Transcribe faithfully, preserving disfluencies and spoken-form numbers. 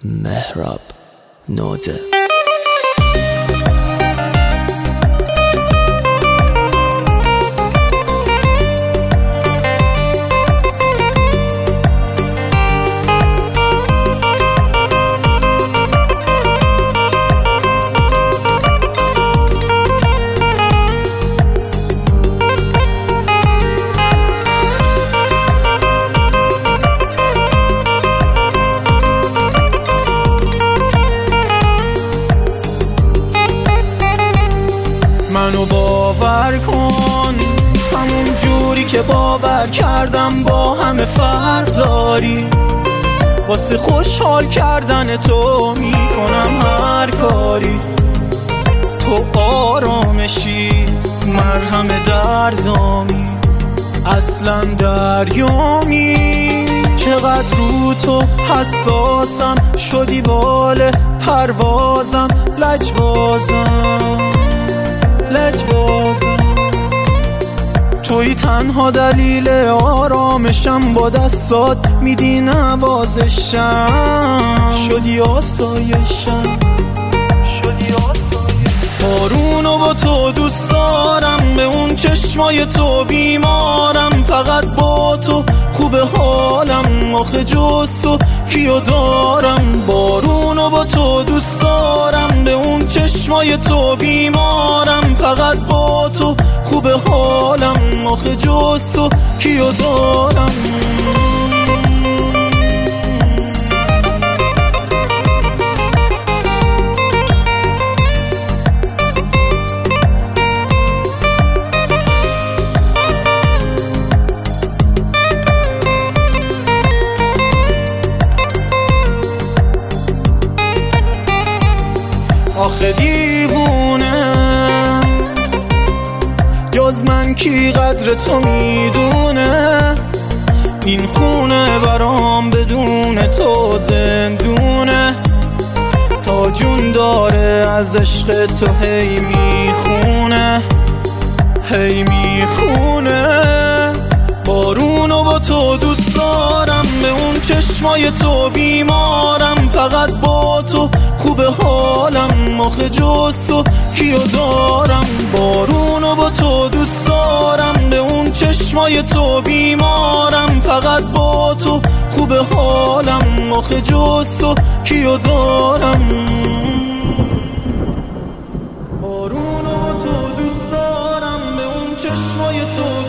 مهراب نوده. منو باور کن همون جوری که باور کردم با همه فرق داری، واسه خوشحال کردن تو میکنم هر کاری. تو آرامشی مرهم دردامی، اصلا دریامی. چقدر رو تو حساسم، شدی بال پروازم، لجبازم لجبازم. توی تنها دلیل آرامشم، با دستات میدی نوازشم، شدی آسایشم شدی آسایشم. بارونو با تو دوست دارم، به اون چشمای تو بیمارم، فقط با تو خوب حالم، آخه جز تو کیو دارم. بارونو با تو دوست دارم، به اون چشمای تو بیمارم، فقط با تو خوب حالم، آخه جز تو کیو دارم. آخه دیوونه جز من کی قدر تو میدونه، این خونه برام بدون تو زندونه. تا جون داره از عشق تو هی میخونه هی میخونه. بارونو با تو دوست دارم، به اون چشمای تو بیمارم، فقط با تو خوب حالم، آخه جز تو کیو دارم. بارونو با تو دوست دارم، به اون چشمای تو بیمارم، فقط با تو خوب حالم، آخه جز تو کیو دارم. بارونو با تو دوست دارم، به اون چشمای تو